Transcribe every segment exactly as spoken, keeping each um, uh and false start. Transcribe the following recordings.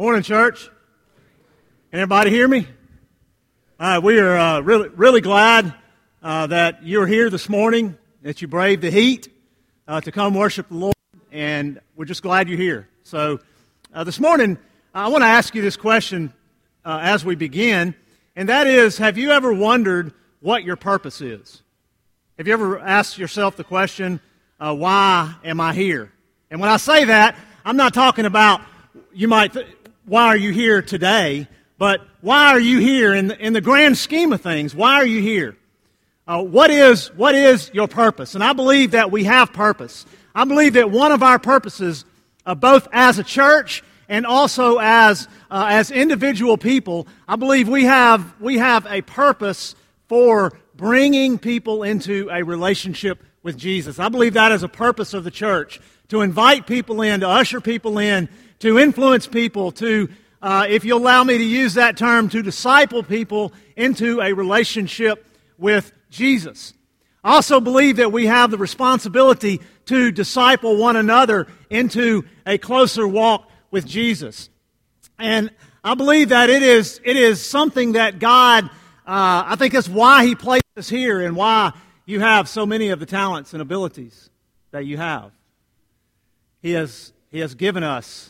Morning, church. Can everybody hear me? Uh, we are uh, really, really glad uh, that you're here this morning, that you braved the heat uh, to come worship the Lord, and we're just glad you're here. So uh, this morning, I want to ask you this question uh, as we begin, and that is, have you ever wondered what your purpose is? Have you ever asked yourself the question, uh, why am I here? And when I say that, I'm not talking about, you might th- why are you here today? But why are you here in the, in the grand scheme of things? Why are you here? Uh, what is what is your purpose? And I believe that we have purpose. I believe that one of our purposes, uh, both as a church and also as uh, as individual people, I believe we have we have a purpose for bringing people into a relationship with Jesus. I believe that is a purpose of the church, to invite people in, to usher people in, to influence people, to, uh, if you allow me to use that term, to disciple people into a relationship with Jesus. I also believe that we have the responsibility to disciple one another into a closer walk with Jesus. And I believe that it is it is something that God, uh, I think that's why He placed us here and why you have so many of the talents and abilities that you have. He has, he has given us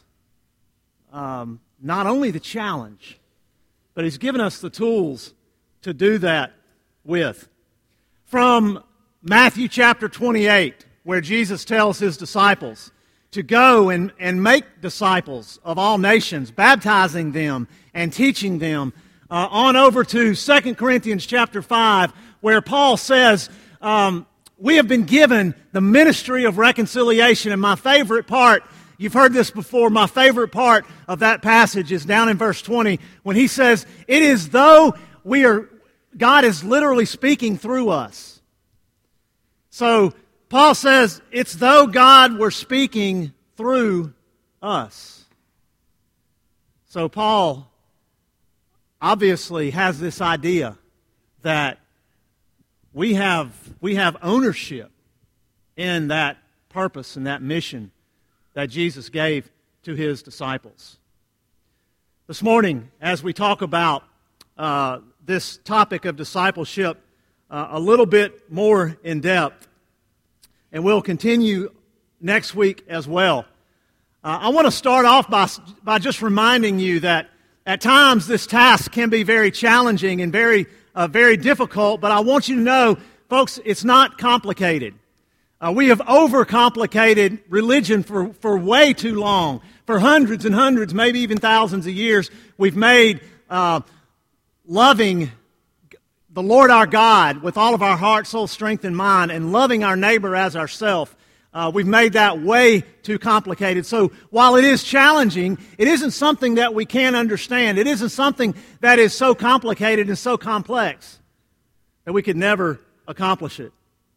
Um, not only the challenge, but He's given us the tools to do that with. From Matthew chapter twenty-eight, where Jesus tells His disciples to go and, and make disciples of all nations, baptizing them and teaching them, uh, on over to Second Corinthians chapter five, where Paul says, um, we have been given the ministry of reconciliation. And my favorite part, you've heard this before, my favorite part of that passage is down in verse twenty when he says, it is though we are, God is literally speaking through us. So Paul says, it's though God were speaking through us. So Paul obviously has this idea that we have, we have ownership in that purpose and that mission that Jesus gave to His disciples. This morning, as we talk about uh, this topic of discipleship uh, a little bit more in depth, and we'll continue next week as well, uh, I want to start off by, by just reminding you that at times this task can be very challenging and very, uh, very difficult, but I want you to know, folks, it's not complicated. Uh, we have overcomplicated religion for, for way too long. For hundreds and hundreds, maybe even thousands of years, we've made uh, loving the Lord our God with all of our heart, soul, strength, and mind, and loving our neighbor as ourselves, uh, we've made that way too complicated. So while it is challenging, it isn't something that we can't understand. It isn't something that is so complicated and so complex that we could never accomplish it.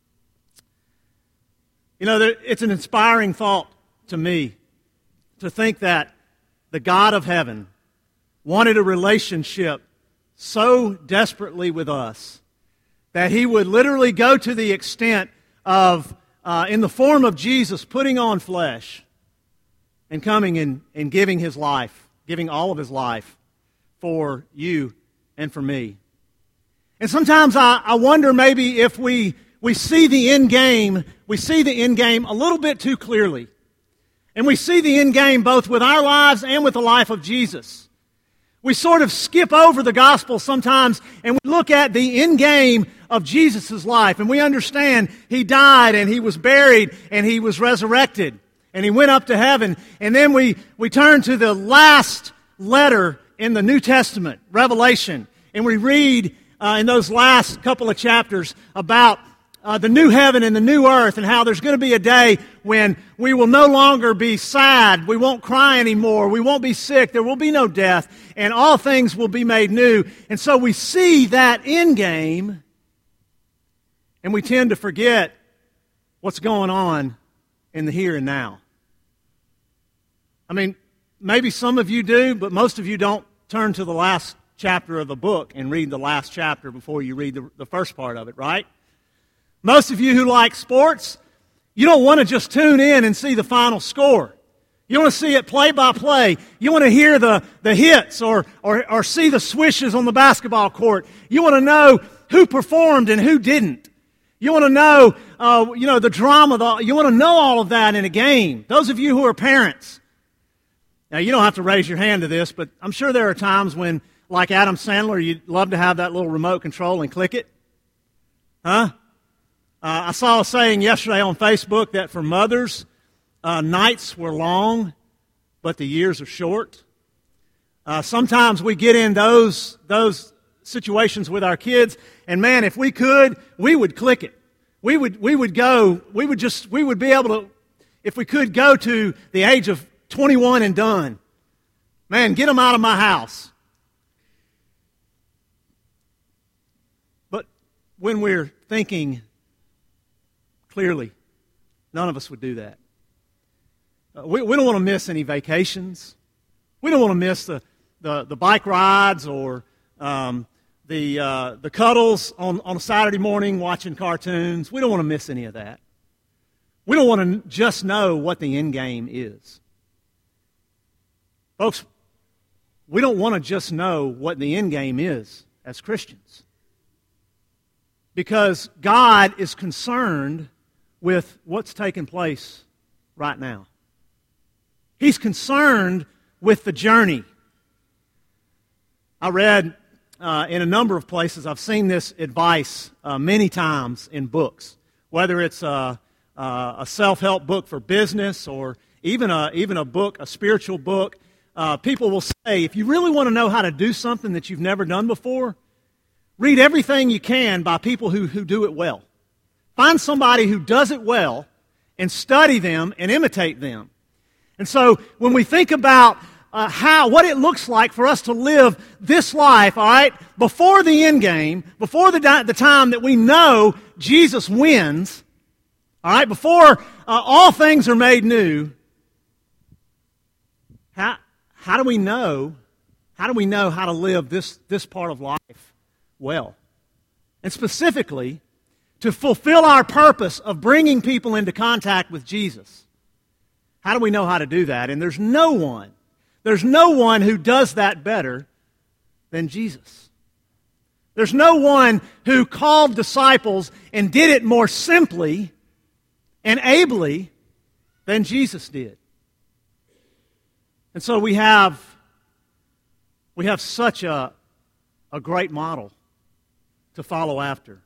You know, it's an inspiring thought to me to think that the God of heaven wanted a relationship so desperately with us that He would literally go to the extent of, uh, in the form of Jesus, putting on flesh and coming and, and giving His life, giving all of His life for you and for me. And sometimes I, I wonder maybe if we We see the end game, we see the end game a little bit too clearly. And we see the end game both with our lives and with the life of Jesus. We sort of skip over the gospel sometimes and we look at the end game of Jesus' life and we understand He died and He was buried and He was resurrected and He went up to heaven. And then we, we turn to the last letter in the New Testament, Revelation, and we read uh, in those last couple of chapters about Uh, the new heaven and the new earth, and how there's going to be a day when we will no longer be sad, we won't cry anymore, we won't be sick, there will be no death, and all things will be made new. And so we see that end game, and we tend to forget what's going on in the here and now. I mean, maybe some of you do, but most of you don't turn to the last chapter of the book and read the last chapter before you read the, the first part of it, right? Most of you who like sports, you don't want to just tune in and see the final score. You want to see it play by play. You want to hear the, the hits or, or, or see the swishes on the basketball court. You want to know who performed and who didn't. You want to know, uh, you know, the drama. The, you want to know all of that in a game. Those of you who are parents. Now, you don't have to raise your hand to this, but I'm sure there are times when, like Adam Sandler, you'd love to have that little remote control and click it. Huh? Uh, I saw a saying yesterday on Facebook that for mothers, uh, nights were long, but the years are short. Uh, sometimes we get in those those situations with our kids, and man, if we could, we would click it. We would we would go. We would just we would be able to, if we could, go to the age of twenty-one and done. Man, get them out of my house. But when we're thinking clearly, none of us would do that. Uh, we, we don't want to miss any vacations. We don't want to miss the, the, the bike rides or um, the uh, the cuddles on, on a Saturday morning watching cartoons. We don't want to miss any of that. We don't want to just know what the end game is. Folks, we don't want to just know what the end game is as Christians. Because God is concerned with what's taking place right now. He's concerned with the journey. I read uh, in a number of places, I've seen this advice uh, many times in books, whether it's a, a self-help book for business or even a, even a book, a spiritual book. Uh, people will say, if you really want to know how to do something that you've never done before, read everything you can by people who, who do it well. Find somebody who does it well and study them and imitate them. And so when we think about uh, how what it looks like for us to live this life, all right, before the end game, before the, di- the time that we know Jesus wins, all right, before uh, all things are made new, how how do we know? How do we know how to live this this part of life well? And specifically, to fulfill our purpose of bringing people into contact with Jesus. How do we know how to do that? And there's no one, there's no one who does that better than Jesus. There's no one who called disciples and did it more simply and ably than Jesus did. And so we have, we have such a, a great model to follow after.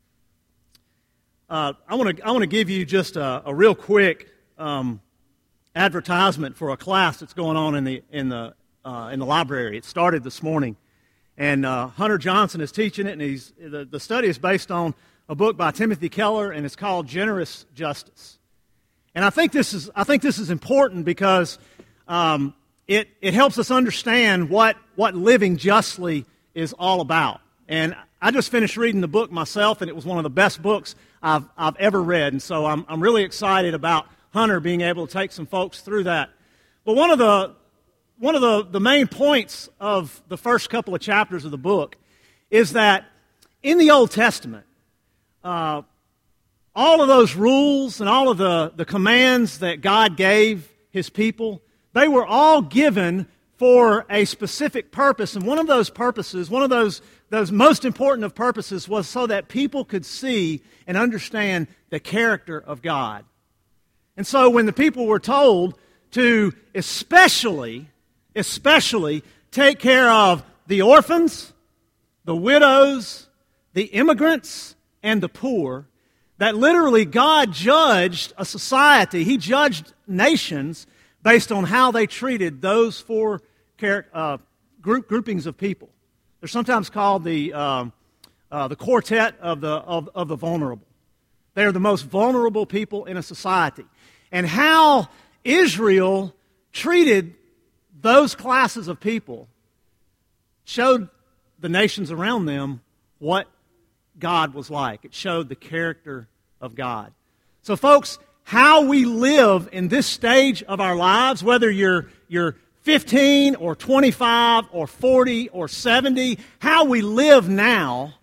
Uh, I want to I want to give you just a, a real quick um, advertisement for a class that's going on in the in the uh, in the library. It started this morning, and uh, Hunter Johnson is teaching it. And he's the, the study is based on a book by Timothy Keller, and it's called Generous Justice. And I think this is I think this is important because um, it it helps us understand what what living justly is all about. And I just finished reading the book myself, and it was one of the best books I've I've ever read. And so I'm I'm really excited about Hunter being able to take some folks through that. But one of the one of the, the main points of the first couple of chapters of the book is that in the Old Testament, uh, all of those rules and all of the, the commands that God gave His people, they were all given for a specific purpose. And one of those purposes, one of those, those most important of purposes was so that people could see and understand the character of God. And so when the people were told to especially, especially take care of the orphans, the widows, the immigrants, and the poor, that literally God judged a society, He judged nations based on how they treated those four uh, group groupings of people. They're sometimes called the um, uh, the quartet of the of, of the vulnerable. They are the most vulnerable people in a society, and how Israel treated those classes of people showed the nations around them what God was like. It showed the character of God. So, folks, how we live in this stage of our lives, whether you're you're fifteen or twenty-five or forty or seventy, how we live now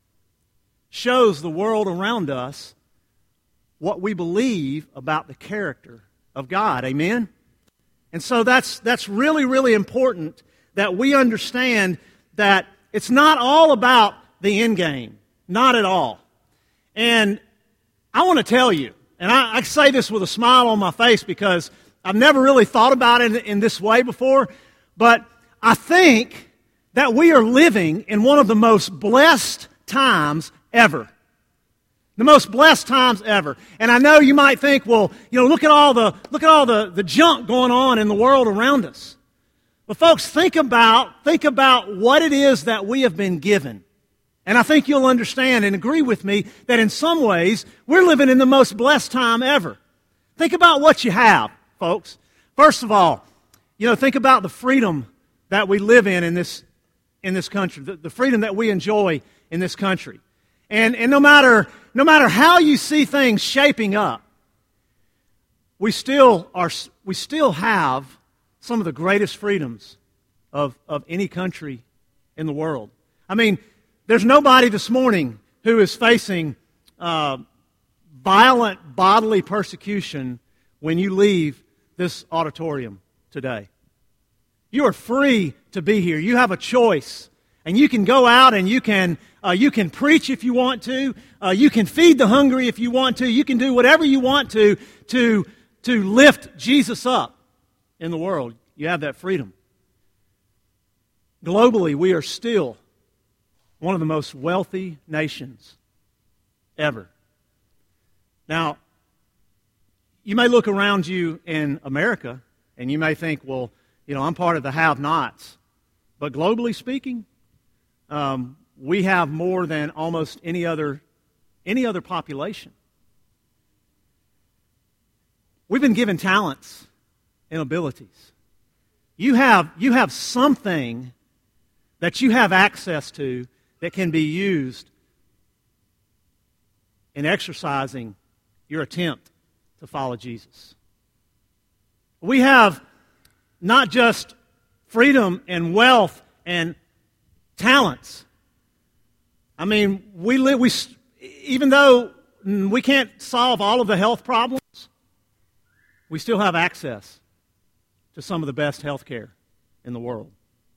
shows the world around us what we believe about the character of God. Amen? And so that's that's really, really important that we understand that it's not all about the end game. Not at all. And I want to tell you, and I, I say this with a smile on my face because I've never really thought about it in, in this way before, but I think that we are living in one of the most blessed times ever. The most blessed times ever. And I know you might think, well, you know, look at all the look at all the, the junk going on in the world around us. But folks, think about think about what it is that we have been given. And I think you'll understand and agree with me that in some ways we're living in the most blessed time ever. Think about what you have, folks. First of all, you know, think about the freedom that we live in in this in this country, the, the freedom that we enjoy in this country. And, and no matter no matter how you see things shaping up, we still are we still have some of the greatest freedoms of, of any country in the world. I mean, there's nobody this morning who is facing uh, violent bodily persecution when you leave this auditorium today. You are free to be here. You have a choice. And you can go out and you can uh, you can preach if you want to. Uh, you can feed the hungry if you want to. You can do whatever you want to to to lift Jesus up in the world. You have that freedom. Globally, we are still one of the most wealthy nations ever. Now, you may look around you in America and you may think, well, you know, I'm part of the have-nots. But globally speaking, um, we have more than almost any other any other population. We've been given talents and abilities. You have you have something that you have access to that can be used in exercising your attempt to follow Jesus. We have not just freedom and wealth and talents. I mean, we live. We even though we can't solve all of the health problems, we still have access to some of the best health care in the world.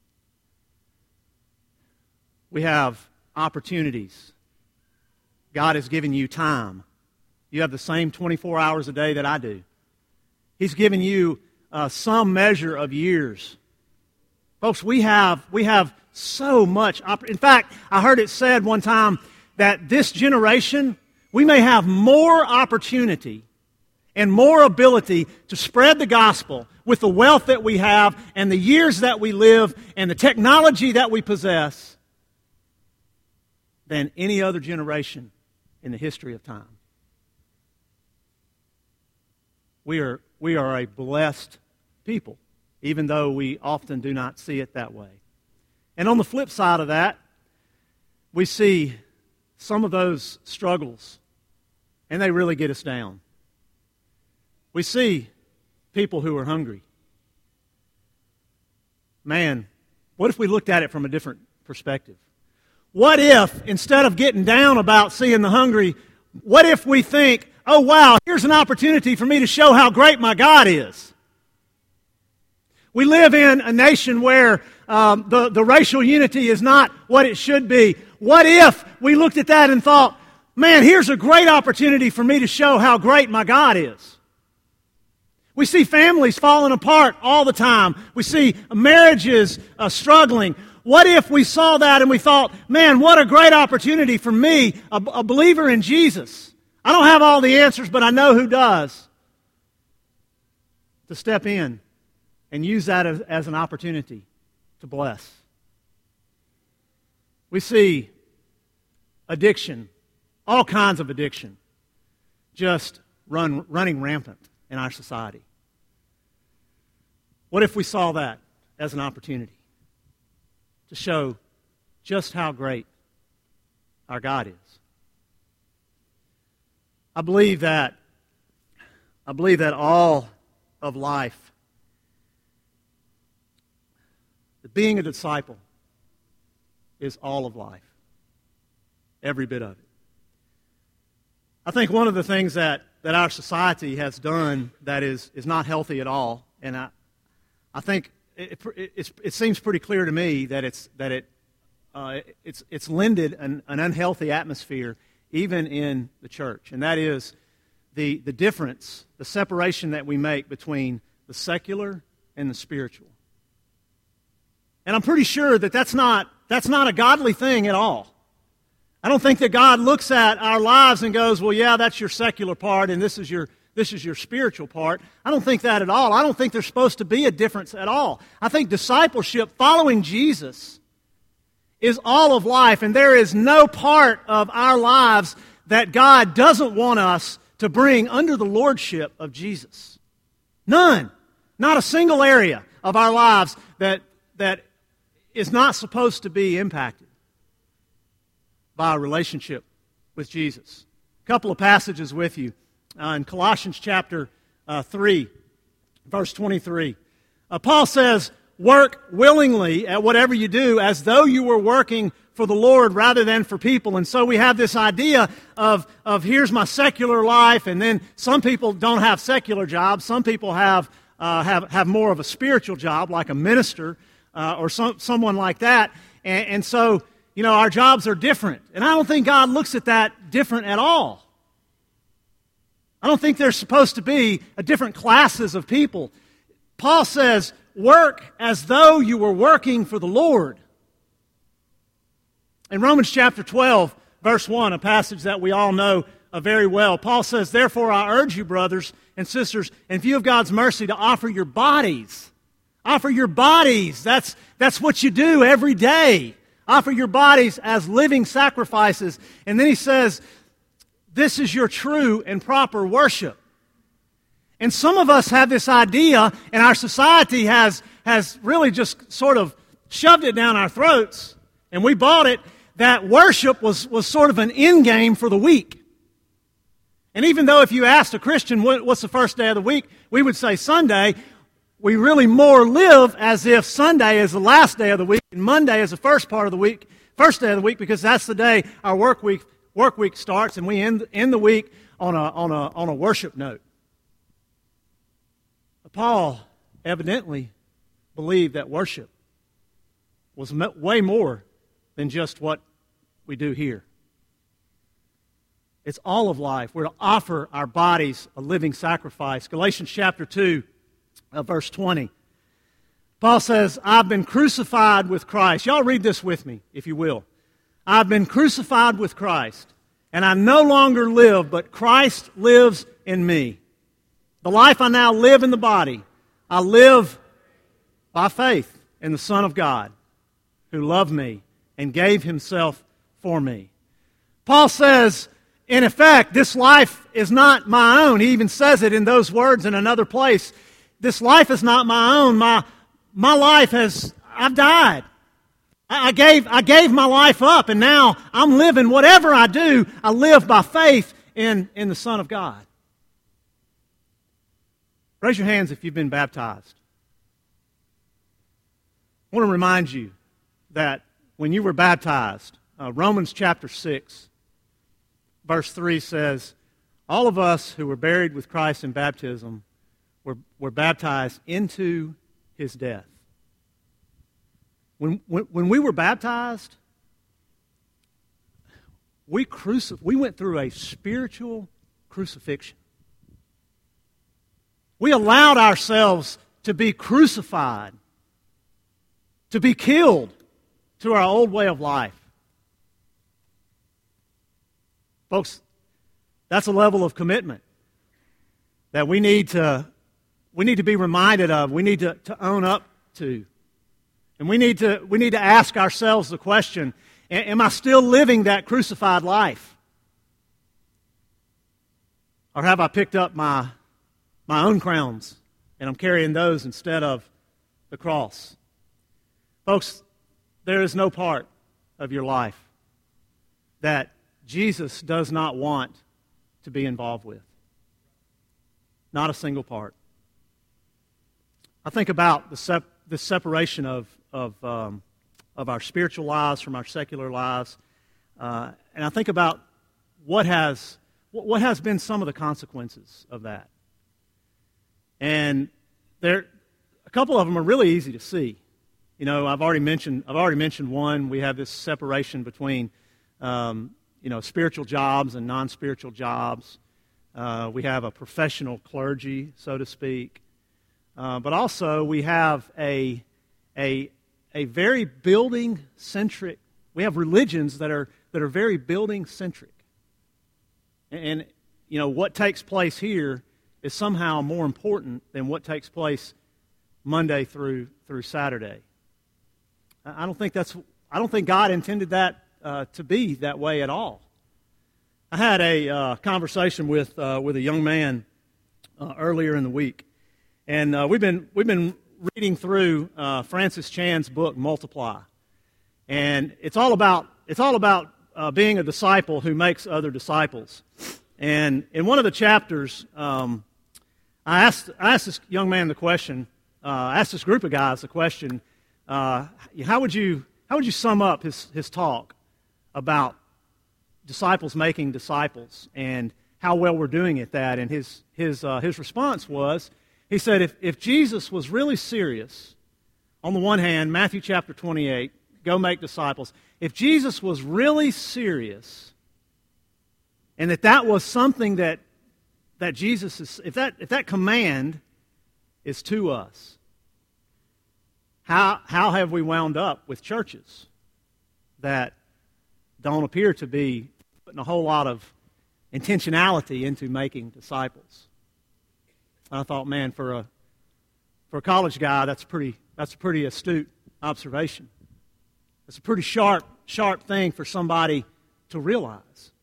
We have opportunities. God has given you time. You have the same twenty-four hours a day that I do. He's given you uh, some measure of years. Folks, we have we have so much. Opp- In fact, I heard it said one time that this generation, we may have more opportunity and more ability to spread the gospel with the wealth that we have and the years that we live and the technology that we possess than any other generation in the history of time. We are, we are a blessed people, even though we often do not see it that way. And on the flip side of that, we see some of those struggles, and they really get us down. We see people who are hungry. Man, what if we looked at it from a different perspective? What if, instead of getting down about seeing the hungry, what if we think, oh wow, here's an opportunity for me to show how great my God is? We live in a nation where um, the, the racial unity is not what it should be. What if we looked at that and thought, man, here's a great opportunity for me to show how great my God is? We see families falling apart all the time. We see marriages uh, struggling. What if we saw that and we thought, man, what a great opportunity for me, a, a believer in Jesus. I don't have all the answers, but I know who does. To step in and use that as, as an opportunity to bless. We see addiction, all kinds of addiction, just run, running rampant in our society. What if we saw that as an opportunity to show just how great our God is? I believe that I believe that all of life, that being a disciple is all of life. Every bit of it. I think one of the things that, that our society has done that is, is not healthy at all, and I, I think it, it, it, it seems pretty clear to me that it's that it uh, it's it's lended an, an unhealthy atmosphere even in the church, and that is the the difference, the separation that we make between the secular and the spiritual. And I'm pretty sure that that's not that's not a godly thing at all. I don't think that God looks at our lives and goes, well, yeah, that's your secular part, and this is your this is your spiritual part. I don't think that at all. I don't think there's supposed to be a difference at all. I think discipleship, following Jesus, is all of life, and there is no part of our lives that God doesn't want us to bring under the lordship of Jesus. None. Not a single area of our lives that that is not supposed to be impacted by a relationship with Jesus. A couple of passages with you. Uh, in Colossians chapter uh, three, verse twenty-three. Uh, Paul says, work willingly at whatever you do as though you were working for the Lord rather than for people. And so we have this idea of, of here's my secular life, and then some people don't have secular jobs. Some people have uh, have, have more of a spiritual job, like a minister uh, or some, someone like that. And, and so, you know, our jobs are different. And I don't think God looks at that different at all. I don't think there's supposed to be a different classes of people. Paul says, work as though you were working for the Lord. In Romans chapter twelve, verse one, a passage that we all know uh, very well, Paul says, therefore I urge you, brothers and sisters, in view of God's mercy, to offer your bodies. Offer your bodies. That's, that's what you do every day. Offer your bodies as living sacrifices. And then he says, this is your true and proper worship. And some of us have this idea, and our society has, has really just sort of shoved it down our throats, and we bought it, that worship was, was sort of an end game for the week. And even though if you asked a Christian what, what's the first day of the week, we would say Sunday, we really more live as if Sunday is the last day of the week and Monday is the first part of the week, first day of the week, because that's the day our work week work week starts, and we end, end the week on a, on a, on a worship note. Paul evidently believed that worship was way more than just what we do here. It's all of life. We're to offer our bodies a living sacrifice. Galatians chapter two, uh, verse twenty. Paul says, I've been crucified with Christ. Y'all read this with me, if you will. I've been crucified with Christ, and I no longer live, but Christ lives in me. The life I now live in the body, I live by faith in the Son of God, who loved me and gave himself for me. Paul says, in effect, this life is not my own. He even says it in those words in another place. This life is not my own. My, my life has, I've died. I gave, I gave my life up, and now I'm living. Whatever I do, I live by faith in, in the Son of God. Raise your hands if you've been baptized. I want to remind you that when you were baptized, uh, Romans chapter six, verse three says, all of us who were buried with Christ in baptism were, were baptized into his death. When, when, when we were baptized, we, crucif- we went through a spiritual crucifixion. We allowed ourselves to be crucified, to be killed to our old way of life. Folks, that's a level of commitment that we need to, we need to be reminded of, we need to, to own up to. And we need to, we need to ask ourselves the question, am I still living that crucified life? Or have I picked up my, my own crowns and I'm carrying those instead of the cross? Folks, there is no part of your life that Jesus does not want to be involved with. Not a single part. I think about the, sep- the separation of of um, of our spiritual lives from our secular lives, uh, and I think about what has what has been some of the consequences of that. And there, couple of them are really easy to see. You know, I've already mentioned I've already mentioned one. We have this separation between um, you know spiritual jobs and non-spiritual jobs. Uh, we have a professional clergy, so to speak, uh, but also we have a a a very building centric. We have religions that are that are very building centric, and, and you know what takes place here is somehow more important than what takes place Monday through through Saturday. I don't think that's. I don't think God intended that uh, to be that way at all. I had a uh, conversation with uh, with a young man uh, earlier in the week, and uh, we've been we've been reading through uh, Francis Chan's book Multiply, and it's all about it's all about uh, being a disciple who makes other disciples. And in one of the chapters, um, I asked I asked this young man the question. Uh, I asked this group of guys the question. Uh, how would you how would you sum up his, his talk about disciples making disciples and how well we're doing at that? And his his uh, his response was, he said, if if Jesus was really serious, on the one hand, Matthew chapter twenty-eight, go make disciples. If Jesus was really serious, and that that was something that that Jesus is, if that if that command is to us, How how have we wound up with churches that don't appear to be putting a whole lot of intentionality into making disciples? I thought, man, for a for a college guy, that's pretty that's a pretty astute observation. It's a pretty sharp sharp thing for somebody to realize.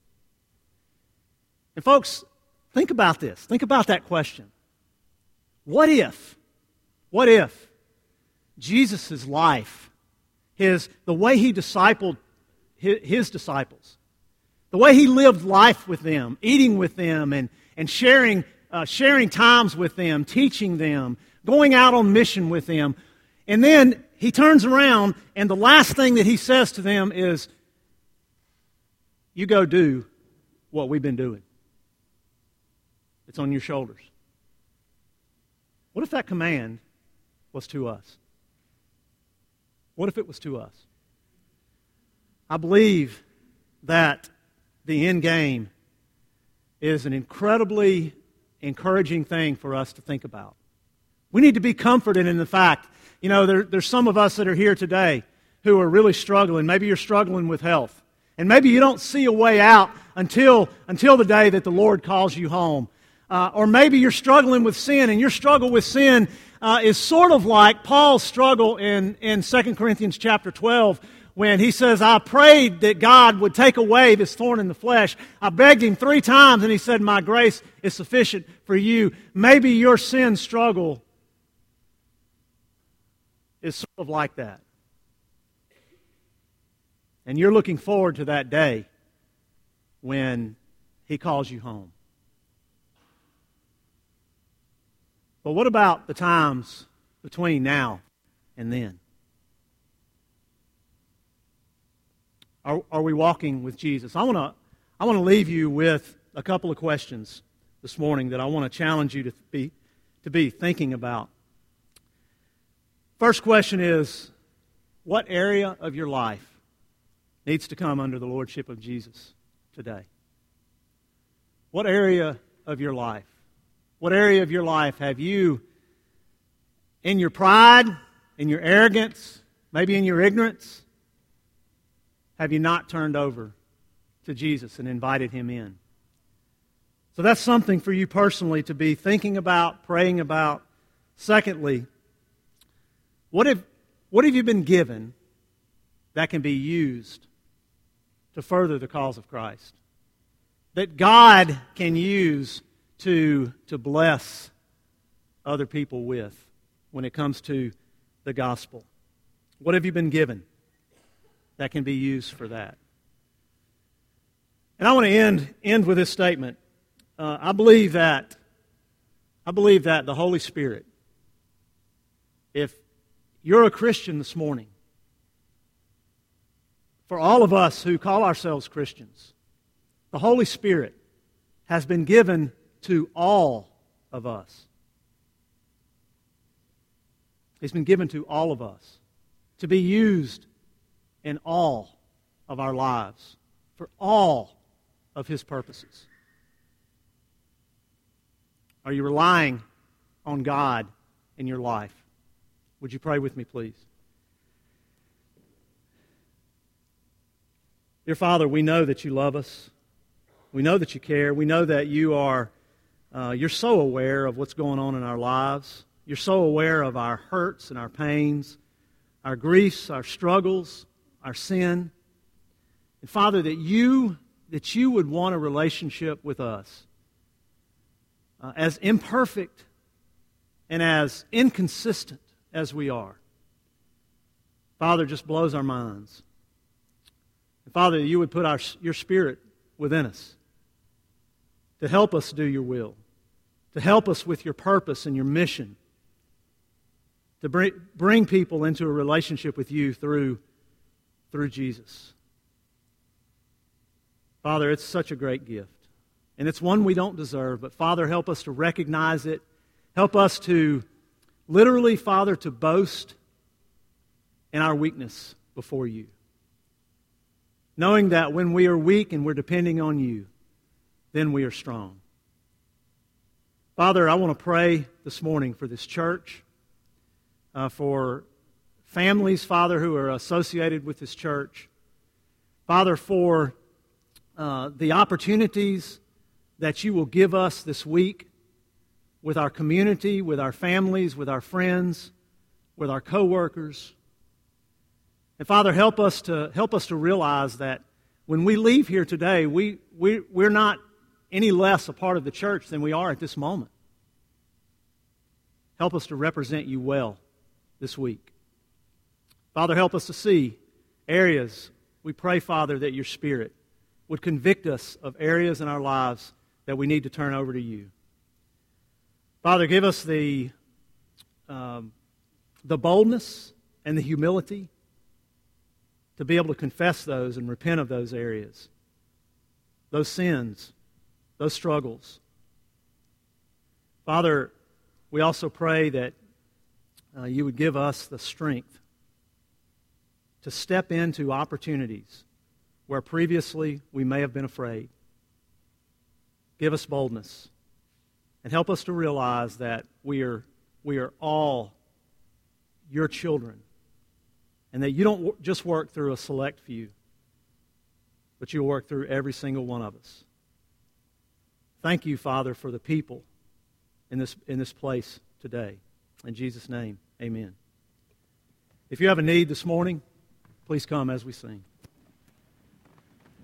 And folks, think about this. Think about that question. What if? What if Jesus' life, his the way he discipled his, his disciples, the way he lived life with them, eating with them, and, and sharing, uh, sharing times with them, teaching them, going out on mission with them, and then he turns around and the last thing that he says to them is, you go do what we've been doing. It's on your shoulders. What if that command was to us? What if it was to us? I believe that the end game is an incredibly encouraging thing for us to think about. We need to be comforted in the fact, you know, there, there's some of us that are here today who are really struggling. Maybe you're struggling with health. And maybe you don't see a way out until, until the day that the Lord calls you home. Uh, or maybe you're struggling with sin, and your struggle with sin uh, is sort of like Paul's struggle in, in Second Corinthians chapter twelve, when he says, I prayed that God would take away this thorn in the flesh. I begged him three times, and he said, my grace is sufficient for you. Maybe your sin struggle is sort of like that. And you're looking forward to that day when he calls you home. But what about the times between now and then? Are, are we walking with Jesus? I want to I want to leave you with a couple of questions this morning that I want to challenge you to be to be thinking about. First question is, what area of your life needs to come under the lordship of Jesus today? What area of your life? What area of your life have you, in your pride, in your arrogance, maybe in your ignorance, have you not turned over to Jesus and invited Him in? So that's something for you personally to be thinking about, praying about. Secondly, what have, what have you been given that can be used to further the cause of Christ? That God can use to, to bless other people with when it comes to the gospel. What have you been given that can be used for that? And I want to end, end with this statement. Uh, I believe that I believe that the Holy Spirit, if you're a Christian this morning, for all of us who call ourselves Christians, the Holy Spirit has been given to all of us. He's been given to all of us to be used in all of our lives for all of His purposes. Are you relying on God in your life? Would you pray with me, please? Dear Father, we know that you love us. We know that you care. We know that you are, uh, you're so aware of what's going on in our lives. You're so aware of our hurts and our pains, our griefs, our struggles, our sin. And Father, that you, that you would want a relationship with us. Uh, as imperfect and as inconsistent as we are. Father, just blows our minds. And Father, you would put our, your Spirit within us to help us do your will, to help us with your purpose and your mission, to bring, bring people into a relationship with you through, through Jesus. Father, it's such a great gift. And it's one we don't deserve, but Father, help us to recognize it. Help us to literally, Father, to boast in our weakness before you. Knowing that when we are weak and we're depending on you, then we are strong. Father, I want to pray this morning for this church, uh, for families, Father, who are associated with this church. Father, for uh, the opportunities that you will give us this week with our community, with our families, with our friends, with our coworkers. And Father, help us to help us to realize that when we leave here today, we, we, we're not any less a part of the church than we are at this moment. Help us to represent you well this week. Father, help us to see areas. We pray, Father, that your Spirit would convict us of areas in our lives that we need to turn over to you. Father, give us the, um, the boldness and the humility to be able to confess those and repent of those areas, those sins, those struggles. Father, we also pray that uh, you would give us the strength to step into opportunities where previously we may have been afraid. Give us boldness and help us to realize that we are, we are all your children and that you don't just work through a select few, but you work through every single one of us. Thank you, Father, for the people in this, in this place today. In Jesus' name, amen. If you have a need this morning, please come as we sing.